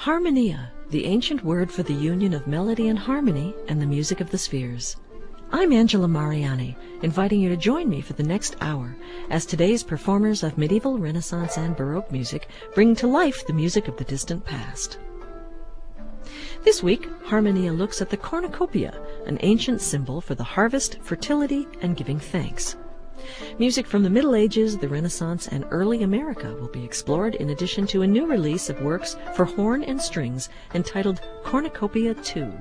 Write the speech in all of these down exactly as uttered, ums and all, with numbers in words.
Harmonia, the ancient word for the union of melody and harmony and the music of the spheres. I'm Angela Mariani, inviting you to join me for the next hour as today's performers of medieval, Renaissance, and Baroque music bring to life the music of the distant past. This week, Harmonia looks at the cornucopia, an ancient symbol for the harvest, fertility, and giving thanks. Music from the Middle Ages, the Renaissance, and early America will be explored in addition to a new release of works for horn and strings entitled Cornucopia two.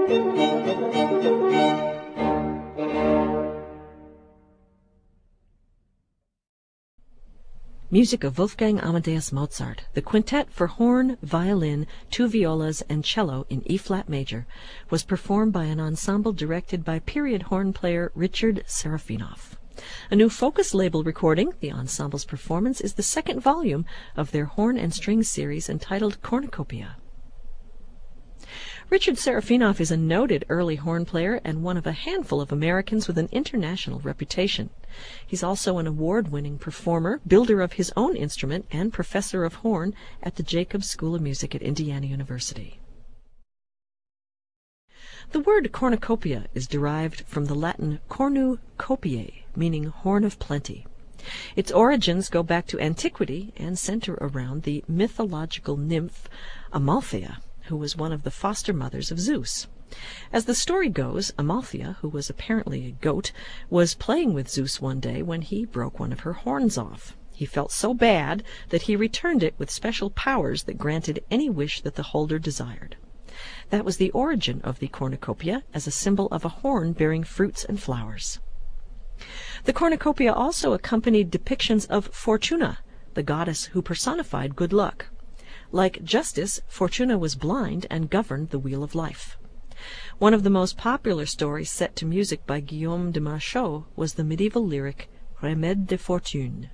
Music of Wolfgang Amadeus Mozart, the quintet for horn, violin, two violas, and cello in E-flat major, was performed by an ensemble directed by period horn player Richard Serafinoff. A new Focus label recording, the ensemble's performance is the second volume of their horn and string series entitled Cornucopia. Richard Serafinoff is a noted early horn player and one of a handful of Americans with an international reputation. He's also an award-winning performer, builder of his own instrument, and professor of horn at the Jacobs School of Music at Indiana University. The word cornucopia is derived from the Latin cornu copiae, meaning horn of plenty. Its origins go back to antiquity and center around the mythological nymph Amalthea, who was one of the foster mothers of Zeus. As the story goes, Amalthea, who was apparently a goat, was playing with Zeus one day when he broke one of her horns off. He felt so bad that he returned it with special powers that granted any wish that the holder desired. That was the origin of the cornucopia as a symbol of a horn bearing fruits and flowers. The cornucopia also accompanied depictions of Fortuna, the goddess who personified good luck. Like Justice, Fortuna was blind and governed the wheel of life. One of the most popular stories set to music by Guillaume de Machaut was the medieval lyric Remède de Fortune.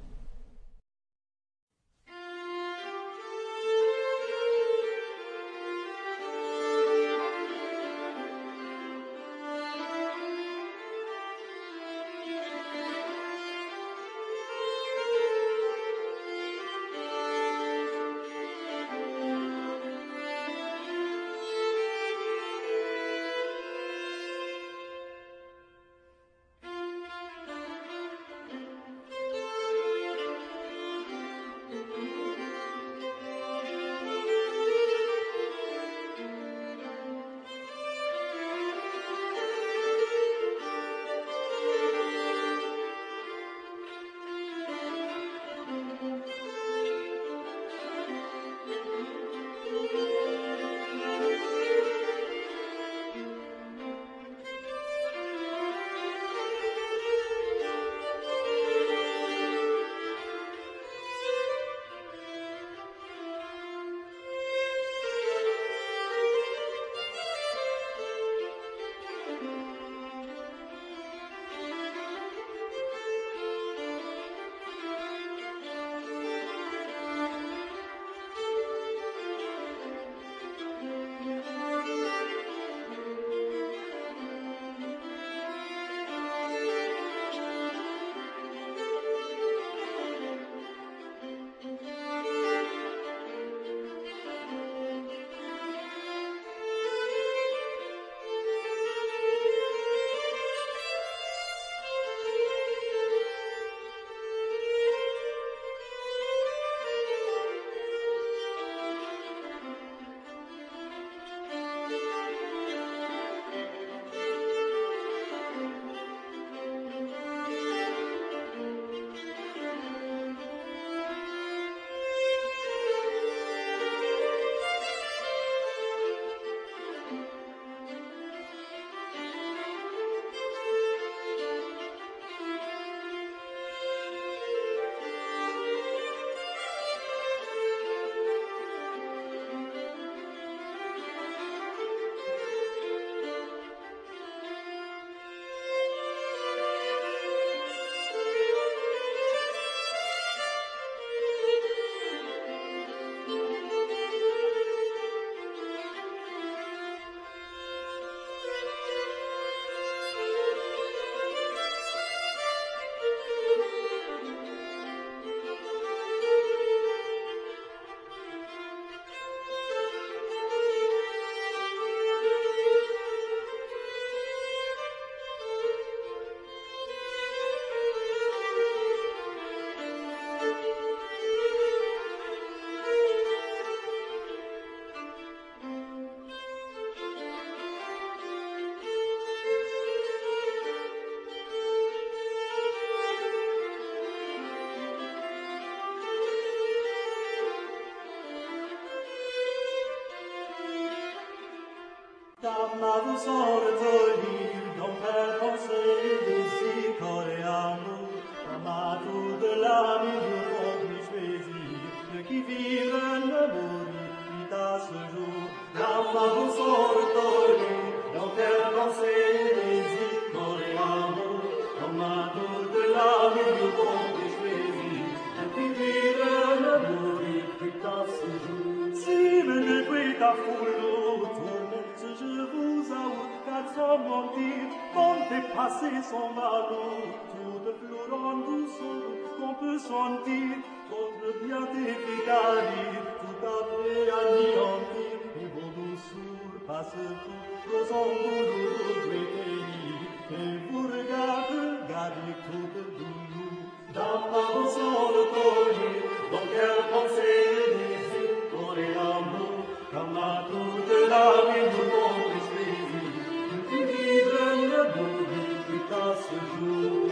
Amato sortoli, non per conseguir corps et amour, amato de la milieu complice de qui vivre ne mourir, vit à ce jour. Amato sortoli, non per conseguir corps et amour, amato de la milieu complice de qui vivre ne mourir, vit à ce jour. Si venez qui ta foule, je vous avoue qu'à son mentir, quand dépassé son valeur, toute florent douceur qu'on peut sentir, votre bien défigarie, tout après anéantir, et vos douceurs passent tout, vos ongles réveillés, et vous regardez, gardez toute douleur, dans ma son le collier, dans quelle pensée désir, pour les amours, comme à toute la vie nous complice, qui vivre ne mourir plus à ce jour.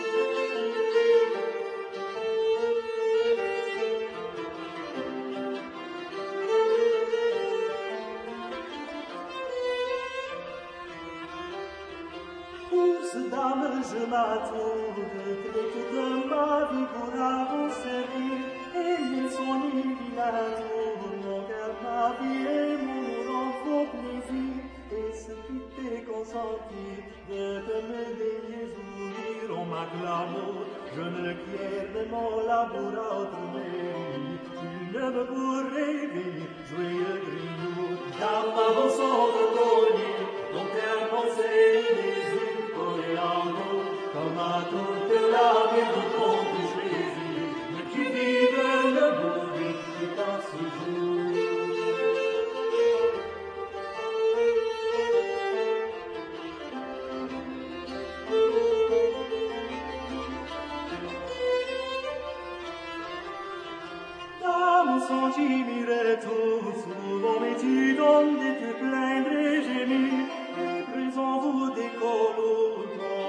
Douce dame, je m'attends de toute ma vie pour vous servir, et son illuminateur, mon cœur, ma vie et mon enfant plaisir, et ce qui t'est consenti de te me désirer en m'acclamant, je ne quière de mon labour à autre mérite, il ne me pourrait vivre, joyeux griot, d'amant sans reconnu, mon cœur pensé désir, et amour, comme à toute la vie nous compte plaisir, mais qui vive le mourir tout à ce jour. Dame sans timide tout, souvent mais tu donnes de te plaindre et gémir, et présent vous décolle,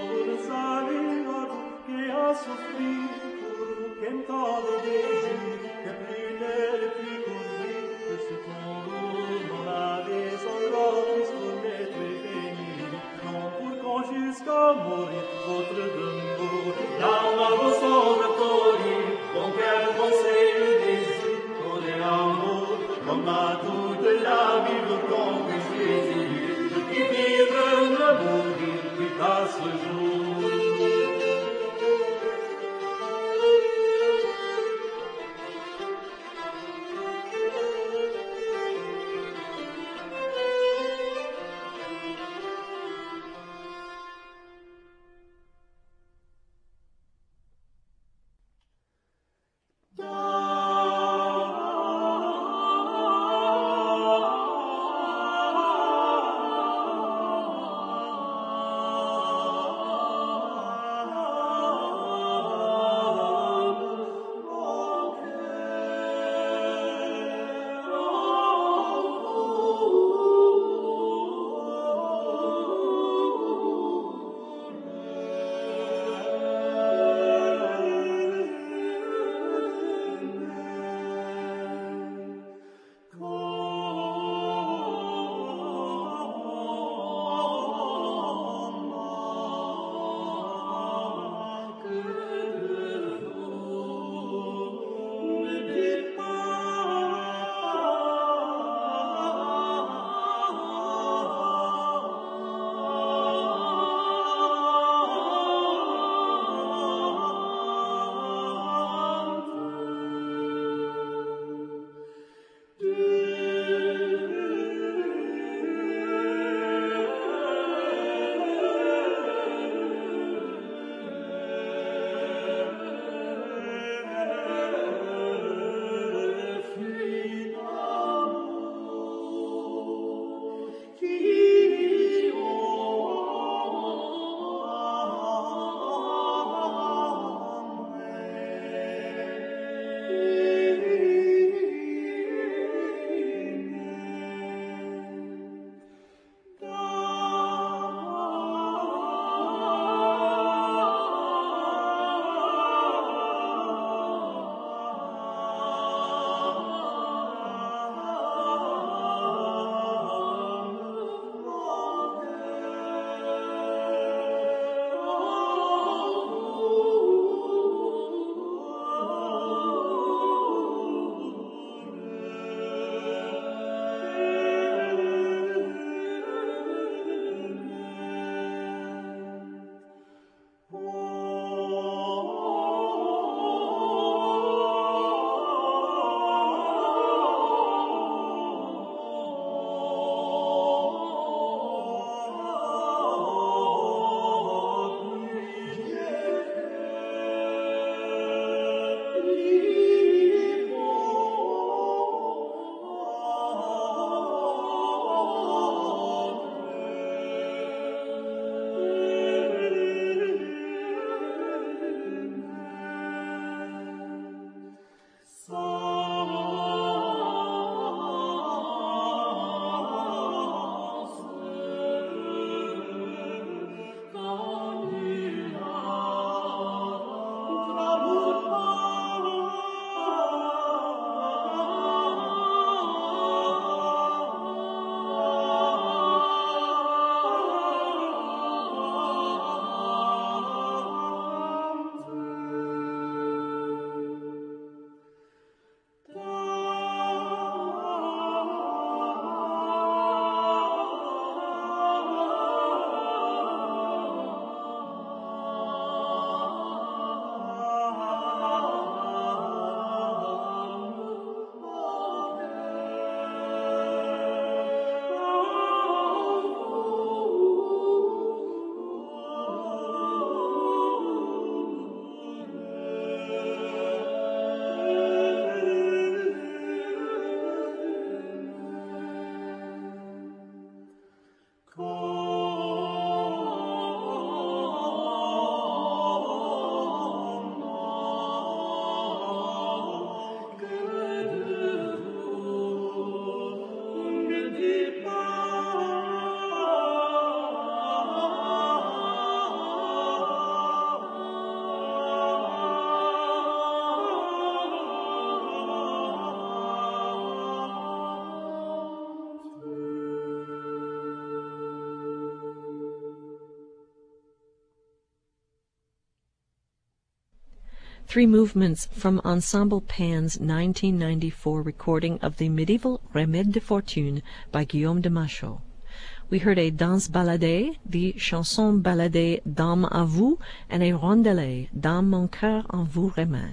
a souffrir pour vous qu'un temps de désir que plus ne puis couvrir que ce tombeau dans la désendrance pour m'être béni non pour qu'on jusqu'à mourir votre demeure dans ma voix sombre collier mon cœur pensée désir pour des amours comme à toute la vie vous compte plaisir de qui vivre ne mourir plus à ce jour. three movements from Ensemble Pan's nineteen ninety-four recording of the medieval Remède de Fortune by Guillaume de Machaut. We heard a danse baladée, the chanson baladée Dame à vous, and a rondellet, Dans mon cœur en vous remet.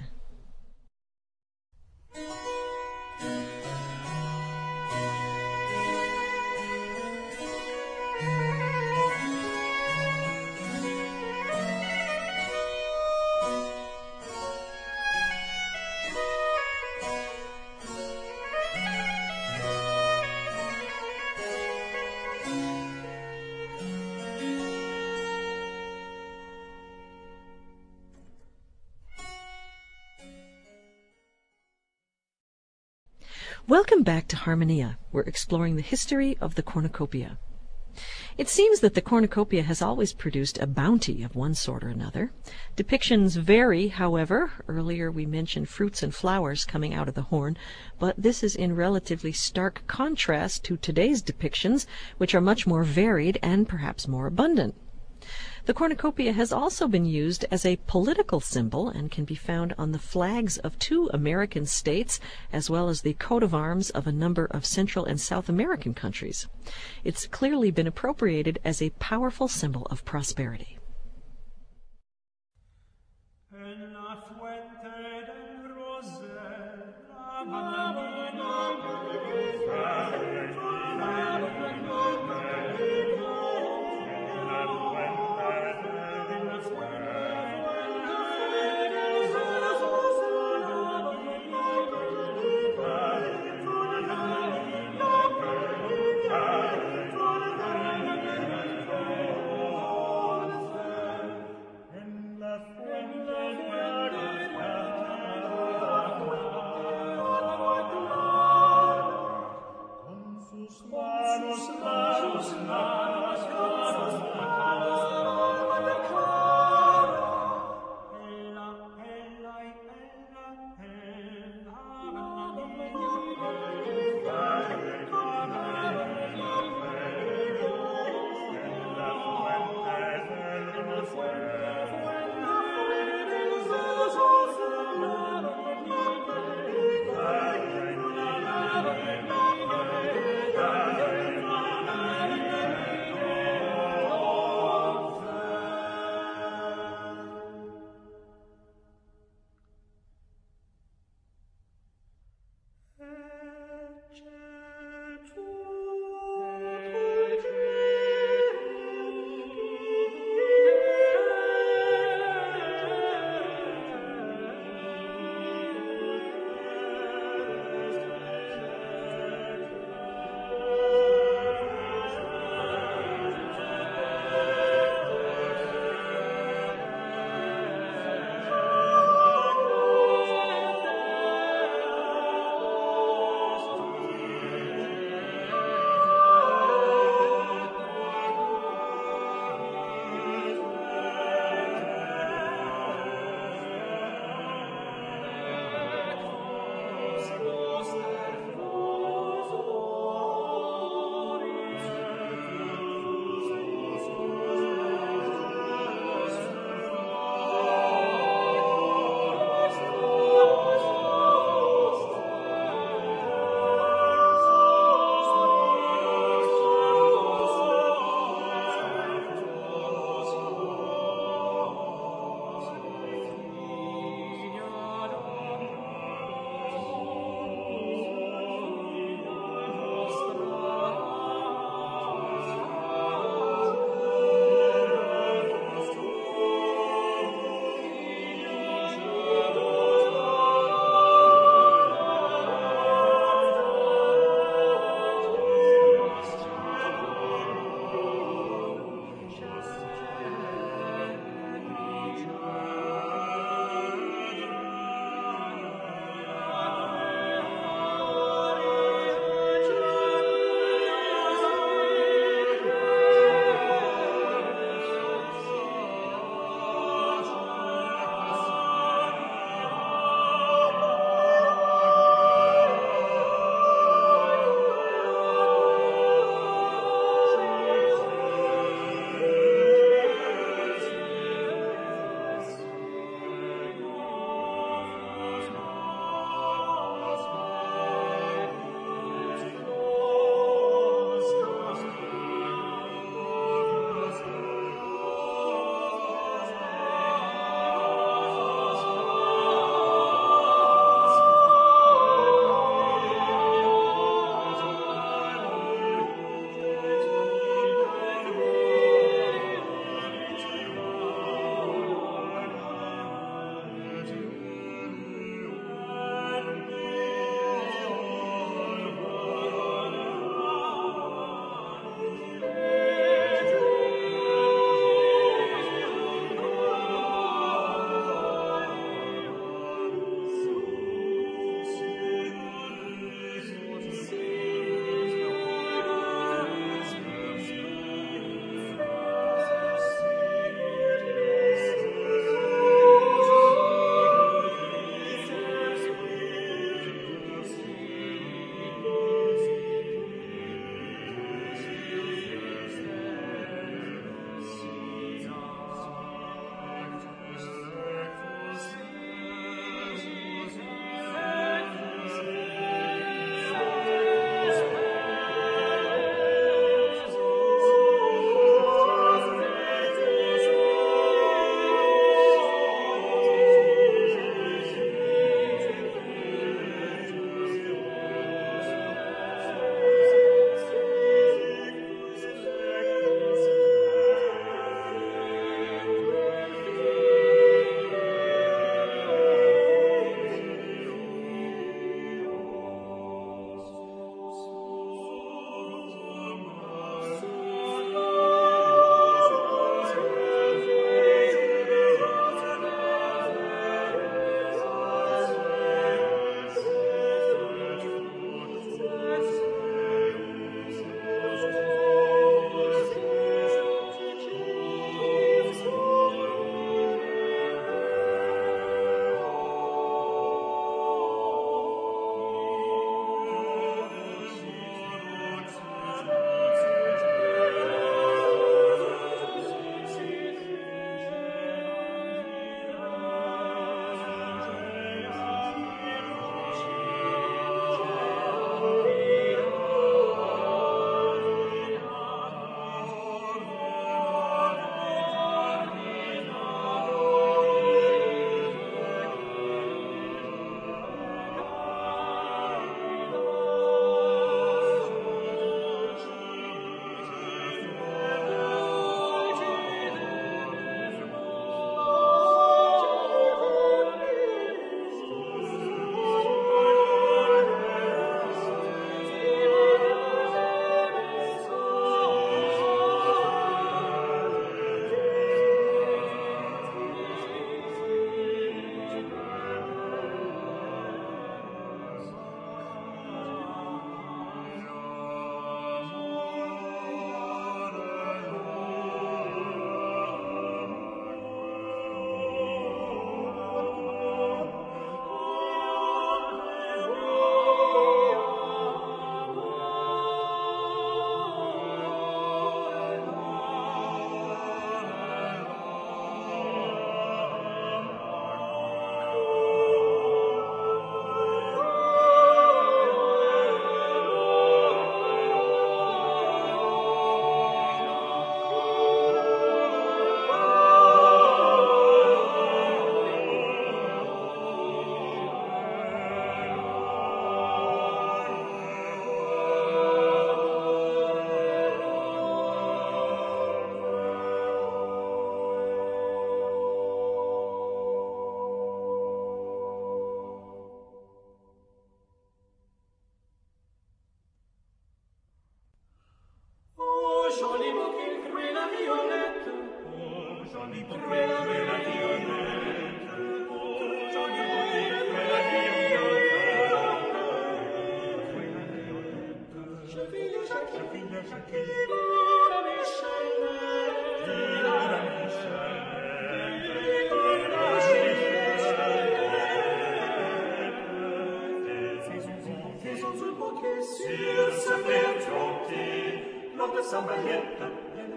Welcome back to Harmonia. We're exploring the history of the cornucopia. It seems that the cornucopia has always produced a bounty of one sort or another. Depictions vary, however. Earlier we mentioned fruits and flowers coming out of the horn, but this is in relatively stark contrast to today's depictions, which are much more varied and perhaps more abundant. The cornucopia has also been used as a political symbol and can be found on the flags of two American states, as well as the coat of arms of a number of Central and South American countries. It's clearly been appropriated as a powerful symbol of prosperity.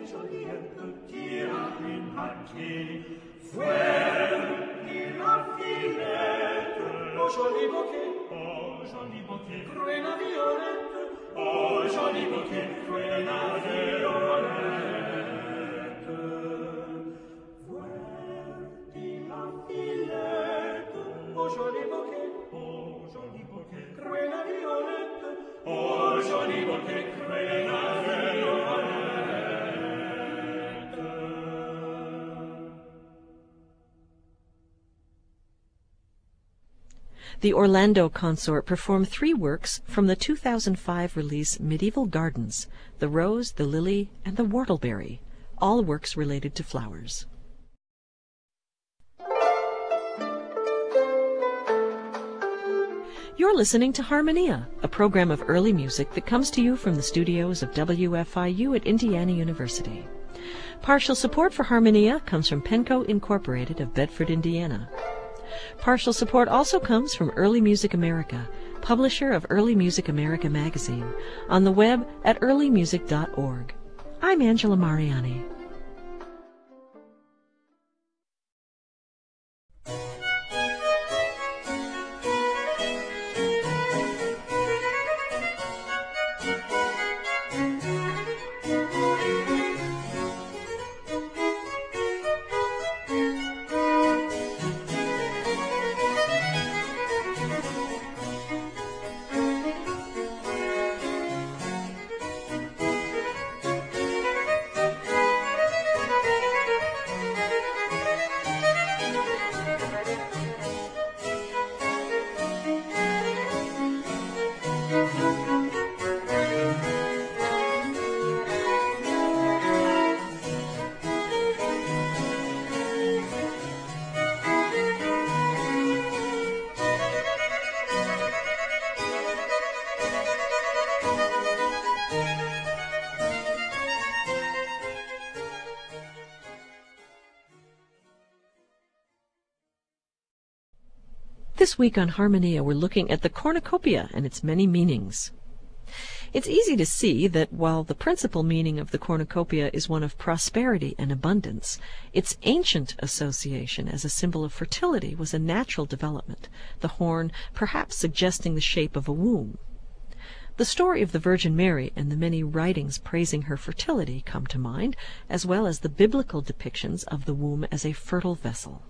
Joliette tira une paquet. Fuère et la filette, oh joli bouquet, oh joli bouquet, cruella violette, oh joli bouquet, cruella violette. Fuère et la filette, oh joli bouquet, oh joli bouquet, cruella violette, oh joli bouquet, cruella violette. The Orlando Consort performed three works from the two thousand five release Medieval Gardens, The Rose, the Lily, and the Whortleberry, all works related to flowers. You're listening to Harmonia, a program of early music that comes to you from the studios of W F I U at Indiana University. Partial support for Harmonia comes from Penco Incorporated of Bedford, Indiana. Partial support also comes from Early Music America, publisher of Early Music America magazine, on the web at early music dot org. I'm Angela Mariani. This week on Harmonia, we're looking at the cornucopia and its many meanings. It's easy to see that while the principal meaning of the cornucopia is one of prosperity and abundance, its ancient association as a symbol of fertility was a natural development, the horn perhaps suggesting the shape of a womb. The story of the Virgin Mary and the many writings praising her fertility come to mind, as well as the biblical depictions of the womb as a fertile vessel.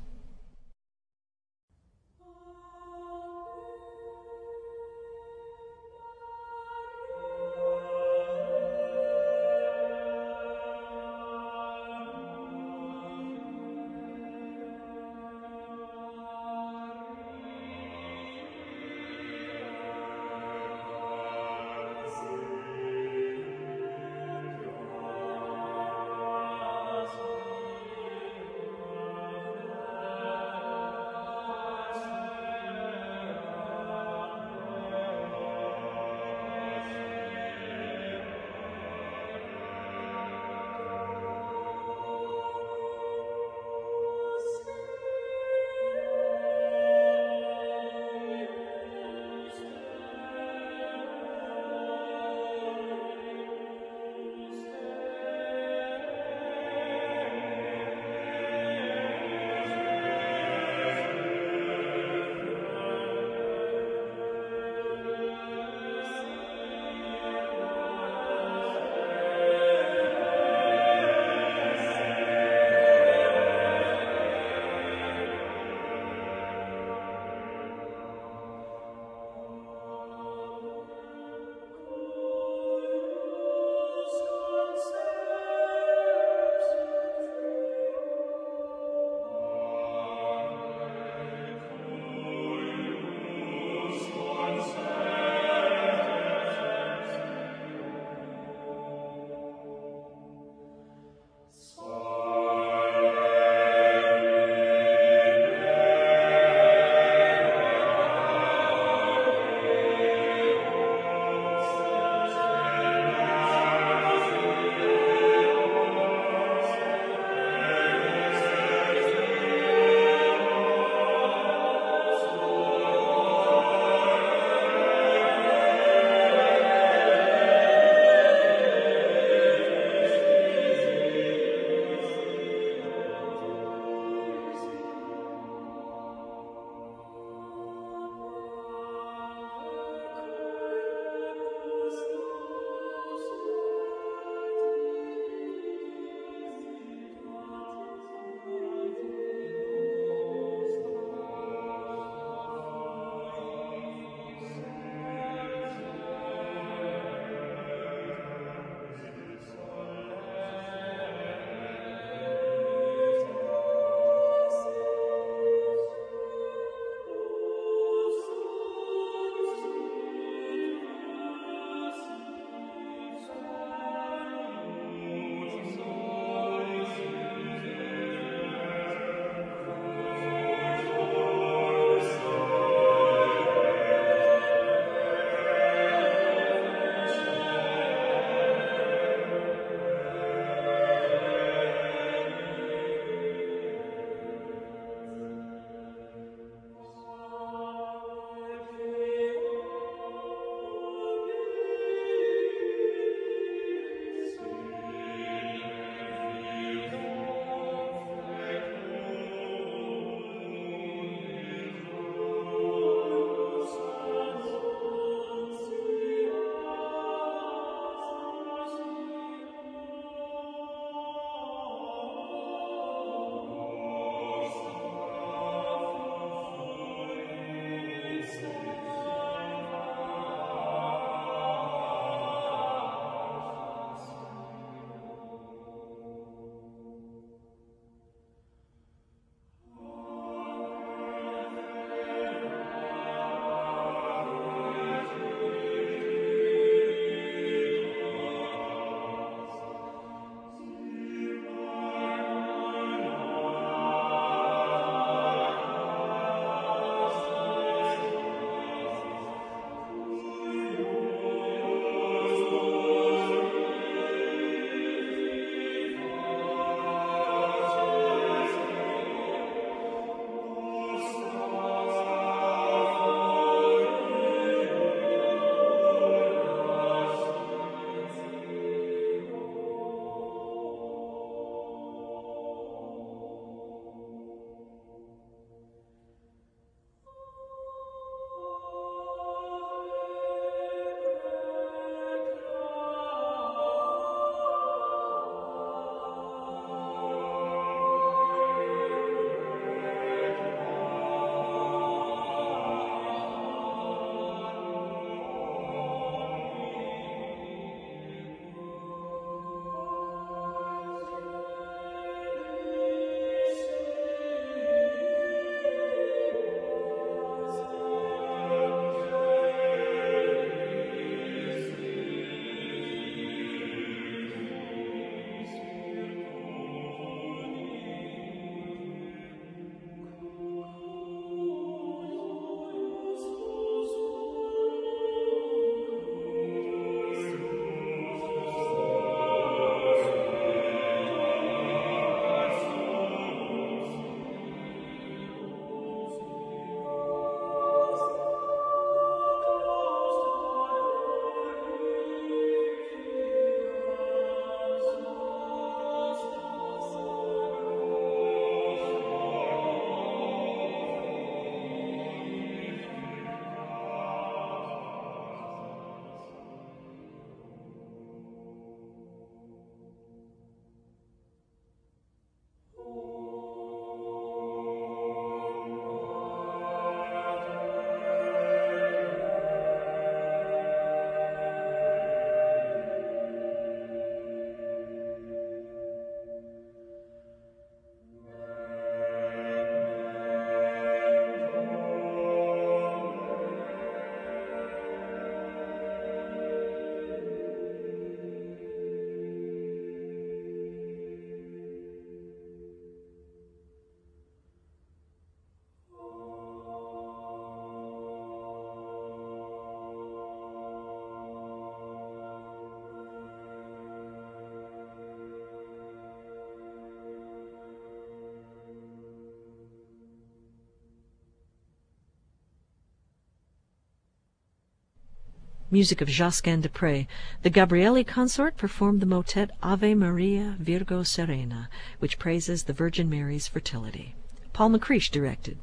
music of Josquin de Prez, the Gabrieli consort performed the motet Ave Maria Virgo Serena, which praises the Virgin Mary's fertility. Paul McCreish directed.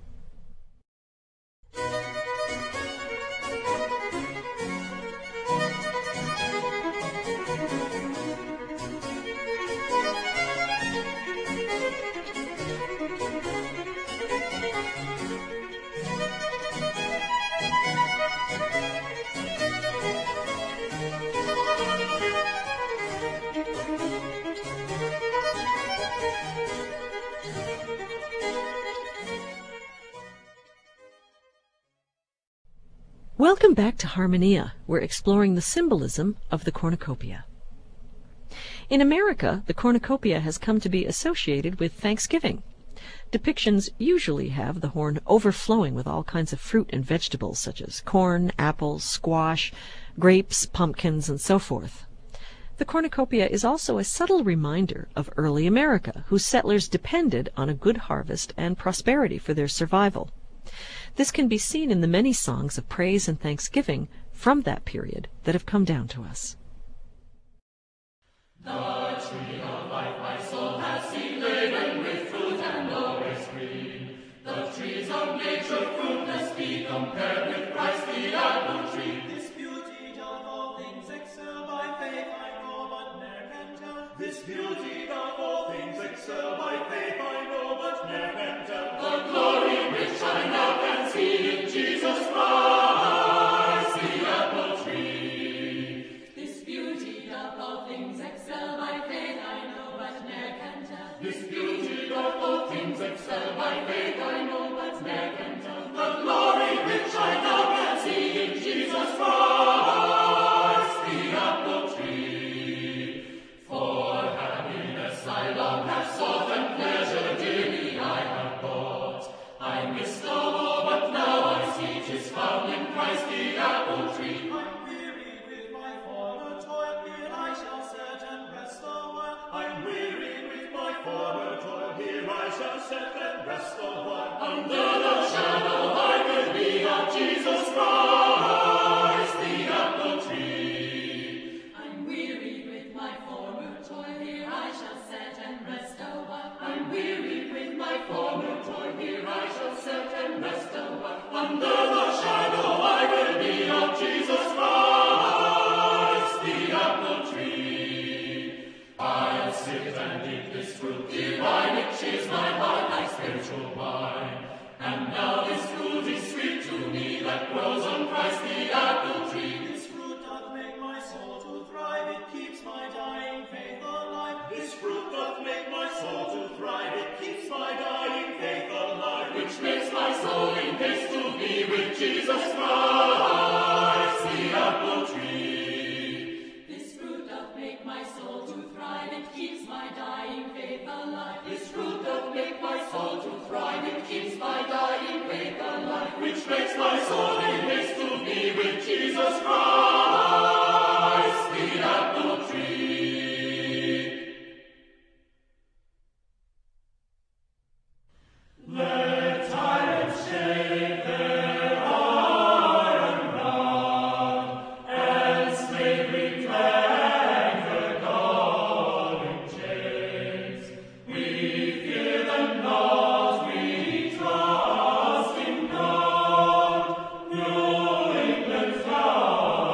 Welcome back to Harmonia. We're exploring the symbolism of the cornucopia. In America, the cornucopia has come to be associated with Thanksgiving. Depictions usually have the horn overflowing with all kinds of fruit and vegetables such as corn, apples, squash, grapes, pumpkins, and so forth. The cornucopia is also a subtle reminder of early America, whose settlers depended on a good harvest and prosperity for their survival. This can be seen in the many songs of praise and thanksgiving from that period that have come down to us. The tree of life my soul has seen, laden with fruit and always green. The trees of nature fruitless be compared with Christ the apple tree. This beauty doth all things excel, by faith I know but ne'er can tell. This beauty doth all things excel, by faith I know but ne'er can tell. The glory which I now can see in Jesus Christ, the apple tree. This beauty doth all things excel, by faith I know but ne'er can tell. This beauty doth all things excel, by faith I know but ne'er can tell. The glory which I now can see in Jesus Christ, the apple tree. For happiness I long have sought, and pleasure dearly I have bought. I missed the war, but now I see 'tis found in Christ the apple tree. I'm weary with my former toil, here I shall set and rest a while. I'm weary with my former toil, here I shall set and rest a while. Under the shadow I will be of Jesus Christ, the apple tree. I'm weary with my former toil, here I shall set and rest a while. I'm weary with my former toil, here I shall set and rest a while. Under the shadow I will be of Jesus Christ, the apple tree. I'll sit and eat this fruit divine, which is my heart, my spiritual wine. And now this fruit is sweet to me that grows on Christ the apple tree. This fruit doth make my soul to thrive, it keeps my dying faith alive. This fruit doth make my soul to thrive, it keeps my dying faith alive. Which makes my soul in haste to be with Jesus Christ, the apple tree. This fruit doth make my soul to thrive, it keeps my dying faith alive. This fruit doth make my soul to thrive, it keeps my dying faith alive. Which makes my soul in haste to be with Jesus Christ, the apple tree. Let tyrants shake their iron rod, and slavery clang her galling chains. We fear them not, we trust in God. New England's God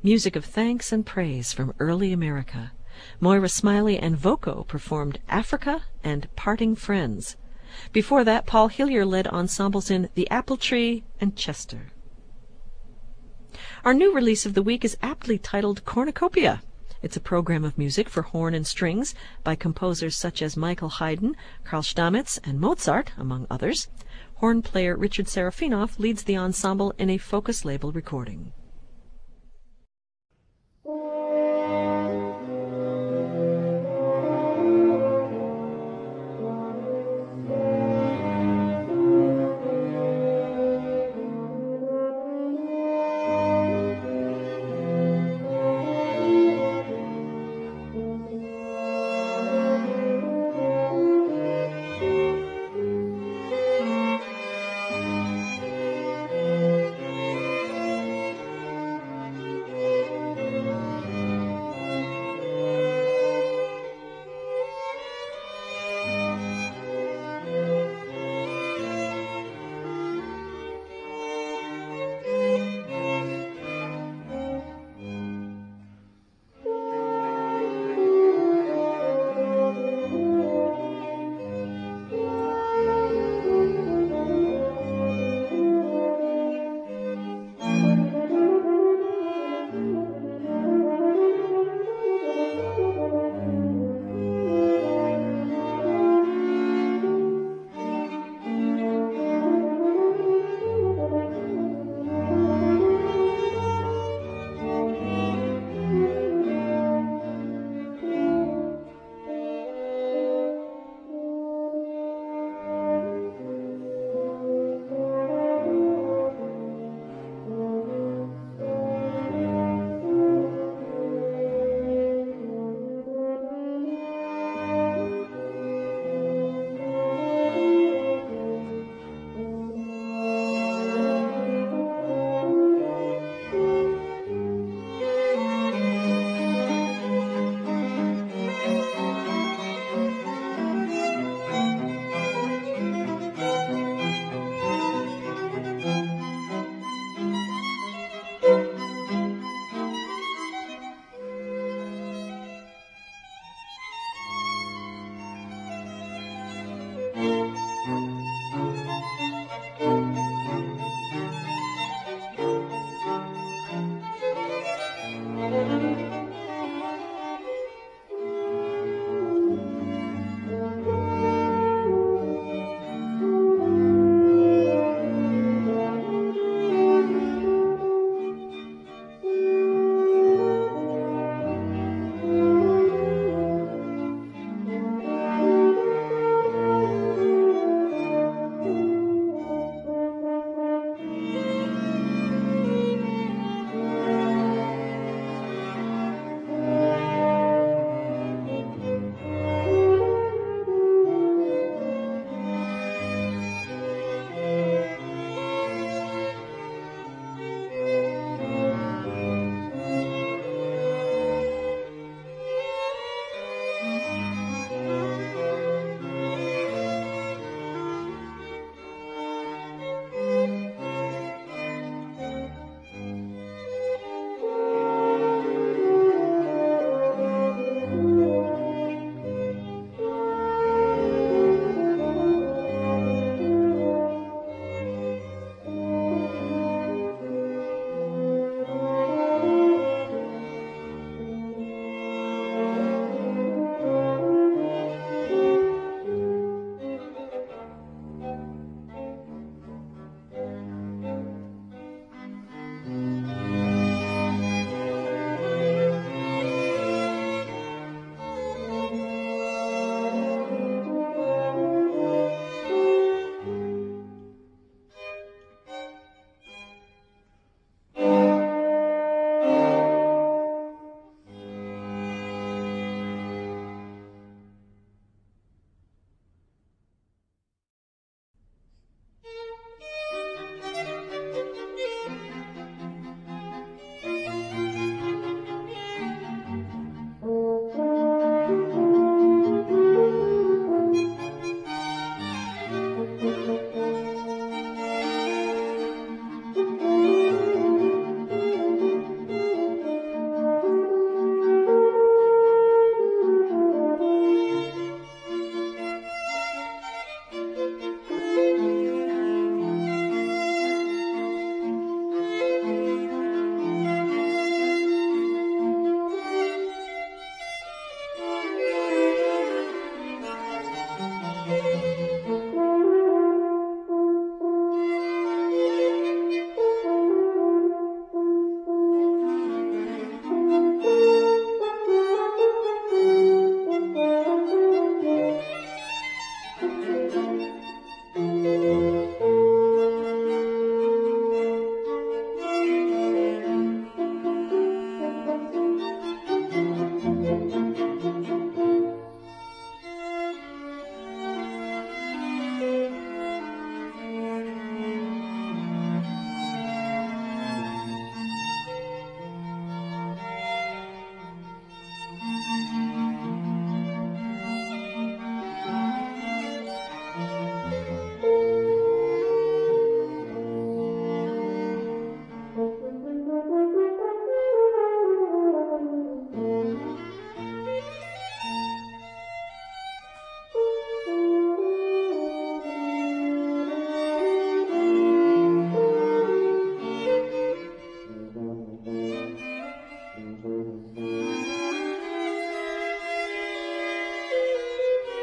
music of thanks and praise from early America. Moira Smiley and Voco performed Africa and Parting Friends. Before that, Paul Hillier led ensembles in The Apple Tree and Chester. Our new release of the week is aptly titled Cornucopia. It's a program of music for horn and strings by composers such as Michael Haydn, Karl Stamitz, and Mozart, among others. Horn player Richard Serafinoff leads the ensemble in a Focus label recording.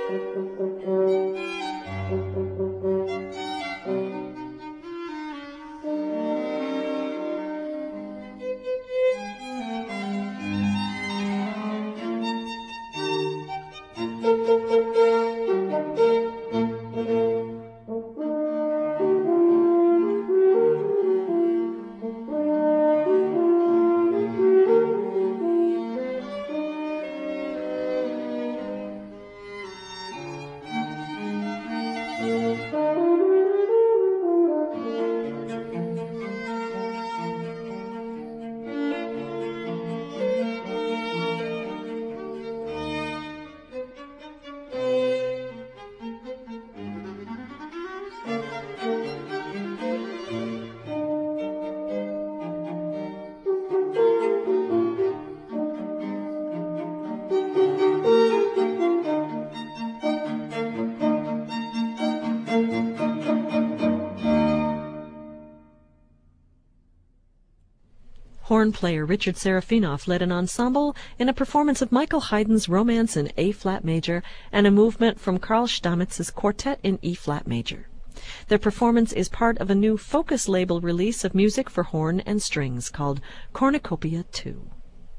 Horn player Richard Serafinoff led an ensemble in a performance of Michael Haydn's Romance in A-flat major and a movement from Karl Stamitz's Quartet in E-flat major. Their performance is part of a new Focus label release of music for horn and strings called Cornucopia two.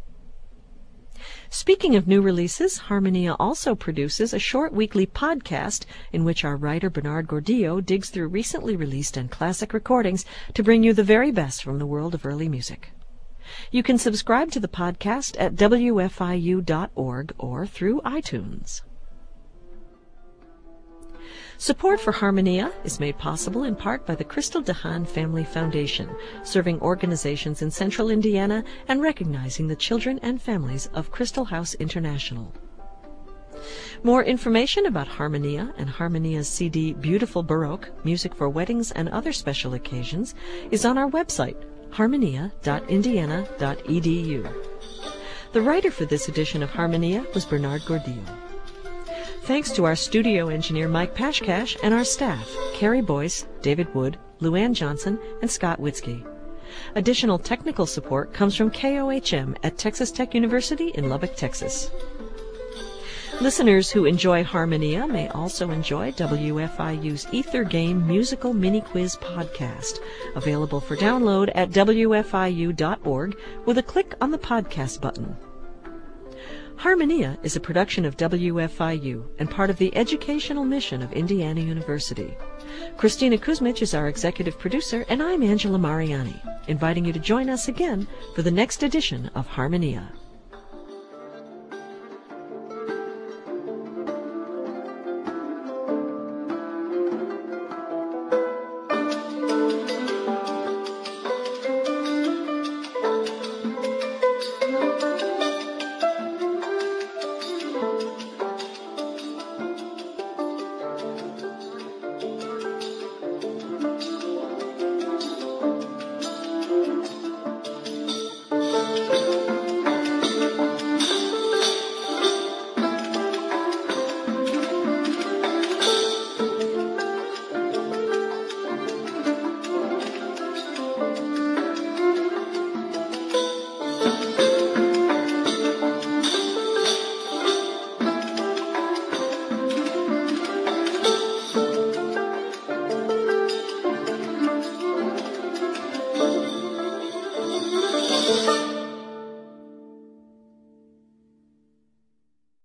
Speaking of new releases, Harmonia also produces a short weekly podcast in which our writer Bernard Gordillo digs through recently released and classic recordings to bring you the very best from the world of early music. You can subscribe to the podcast at W F I U dot org or through iTunes. Support for Harmonia is made possible in part by the Crystal DeHaan Family Foundation, serving organizations in central Indiana and recognizing the children and families of Crystal House International. More information about Harmonia and Harmonia's C D Beautiful Baroque, Music for Weddings and Other Special Occasions is on our website, harmonia dot indiana dot e d u. The writer for this edition of Harmonia was Bernard Gordillo. Thanks to our studio engineer Mike Pashkash and our staff, Carrie Boyce, David Wood, Luann Johnson, and Scott Witzke. Additional technical support comes from K O H M at Texas Tech University in Lubbock, Texas. Listeners who enjoy Harmonia may also enjoy W F I U's Ether Game Musical Mini Quiz podcast, available for download at W F I U dot org with a click on the podcast button. Harmonia is a production of W F I U and part of the educational mission of Indiana University. Christina Kuzmich is our executive producer, and I'm Angela Mariani, inviting you to join us again for the next edition of Harmonia.